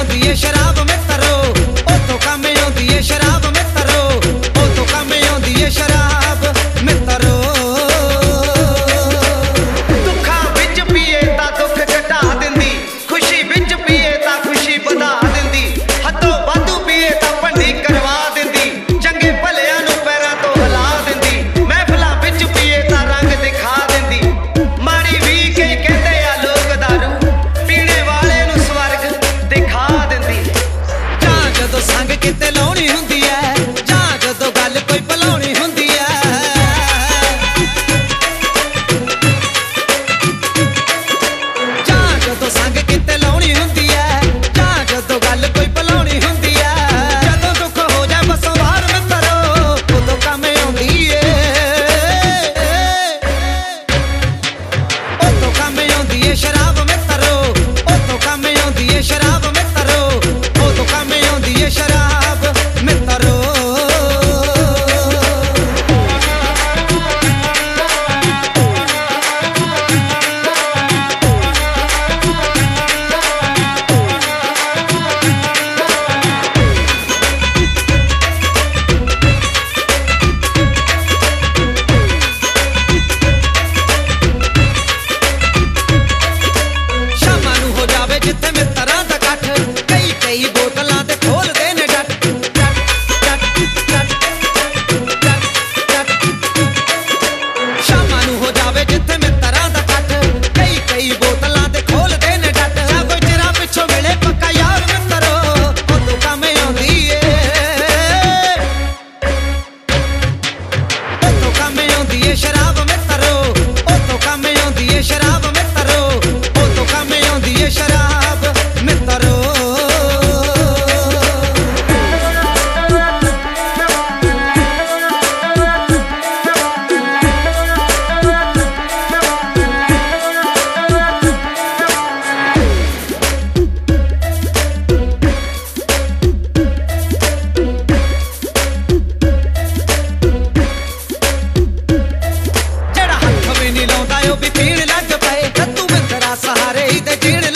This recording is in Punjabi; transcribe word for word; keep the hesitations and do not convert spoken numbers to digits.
ਆਉਂਦੀ ਏ ਸ਼ਰਾਬ ਮਿੱਤਰੋ, ਉਤੋਂ ਕੰਮ ਆਉਂਦੀ ਏ ਸ਼ਰਾਬ ਮਿੱਤਰੋ, ਉਤੋਂ ਕੰਮ ਆਉਂਦੀ ਏ ਸ਼ਰਾਬ ਮਿੱਤਰੋ। ਦੁੱਖਾਂ ਵਿੱਚ ਪੀਏ ਤਾਂ ਦੁੱਖ ਘਟਾ ਦਿੰਦੀ, ਖੁਸ਼ੀ ਵਿੱਚ ਪੀਏ ਤਾਂ ਖੁਸ਼ੀ ਵਧਾ ਦਿੰਦੀ, ਹੱਥੋਂ ਵਾਧੂ ਪੀਏ ਤਾਂ ਭੰਡੀ ਕਰਵਾ ਦਿੰਦੀ, ਚੰਗੇ ਭਲਿਆਂ ਨੂੰ ਪੈਰਾਂ ਤੋਂ ਹਿਲਾ ਦਿੰਦੀ, ਮਹਿਫਲਾਂ ਵਿੱਚ ਪੀਏ ਤਾਂ ਰੰਗ ਦਿਖਾ ਦਿੰਦੀ, ਮਾੜੀ ਵੀ ਕੇ ਕਹਿੰਦੇ ਆ ਲੋਕ ਦਾਰੂ, ਪੀਣੇ ਵਾਲੇ ਨੂੰ ਸਵਰਗ ਦਿਖਾ ਦਿੰਦੀ। ਜਾਂ ਜਦੋਂ ਸੰਗ ਕਿਤੇ ਲਾਉਣੀ ਹੁੰਦੀ ਐ, ਜਾਂ ਜਦੋਂ ਗੱਲ ਕੋਈ ਭੁਲਾਉਣੀ ਹੁੰਦੀ ਐ, ਜਾਂ ਜਦੋਂ ਸੰਗ ਕਿਤੇ ਲਾਉਣੀ ਹੁੰਦੀ ਐ, ਜਾਂ ਜਦੋਂ ਗੱਲ ਕੋਈ ਭੁਲਾਉਣੀ ਹੁੰਦੀ ਐ, ਜਦੋਂ ਦੁੱਖ ਹੋ ਜਾ ਬਸੋਂ ਬਾਹਰ ਮਿੱਤਰੋ, ਉਦੋਂ ਕੰਮ ਆਉਂਦੀ ਏ, ਉਦੋਂ ਕੰਮ ਆਉਂਦੀ ਏ ਸ਼ਰਾਬ ਮਿੱਤਰੋ, ਉਦੋਂ ਕੰਮ ਆਉਂਦੀ ਏ ਸ਼ਰਾਬ ਮਿੱਤਰੋ, ਉਦੋਂ ਕੰਮ ਆਉਂਦੀ ਏ ਸ਼ਰਾਬ ਮਿੱਤਰੋ। ਸ਼ਾਮਾਂ ਨੂੰ ਹੋ ਜਾਵੇ ਜਿੱਥੇ ਮਿੱਤਰਾਂ ਦਾ ਇਕੱਠ, ਕਈ ਕਈ ਬੋਤਲਾਂ ਤੇ ਖੋਲਦੇ ਨੇ ਡੱਟ, ਡੱਟ, ਡੱਟ, ਡੱਟ, ਡੱਟ, ਡੱਟ। ਸ਼ਾਮਾਂ ਨੂੰ ਹੋ ਜਾਵੇ ਜਿੱਥੇ ਮਿੱਤਰਾਂ ਦਾ ਇਕੱਠ, ਕਈ ਕਈ ਬੋਤਲਾਂ ਤੇ ਖੋਲਦੇ ਨੇ ਡੱਟ, ਜਾਂ ਕੋਈ ਤੇਰਾ ਪਿੱਛੋਂ ਮਿਲੇ ਪੱਕਾ ਯਾਰ ਮਿੱਤਰੋ, ਉਦੋਂ ਕੰਮ ਆਉਂਦੀ ਏ, ਉਦੋਂ ਕੰਮ ਆਉਂਦੀ ਏ ਸ਼ਰਾਬ ਮਿੱਤਰੋ, ਉਦੋਂ ਕੰਮ ਆਉਂਦੀ ਏ ਸ਼ਰਾਬ ਮਿੱਤਰੋ, ਉਦੋਂ ਕੰਮ ਆਉਂਦੀ ਏ ਸ਼ਰਾਬ ਮਿੱਤਰੋ। ਜਿਹੜਾ ਹੱਥ ਵੀ ਨਹੀਂ ਲਾਉਂਦਾ ਉਹ ਵੀ ਪੀਣ ਲੱਗ ਪਏ, ਕੱਦੂ ਮਿੱਤਰਾ ਸਹਾਰੇ ਹੀ ਤੇ ਜੀਣ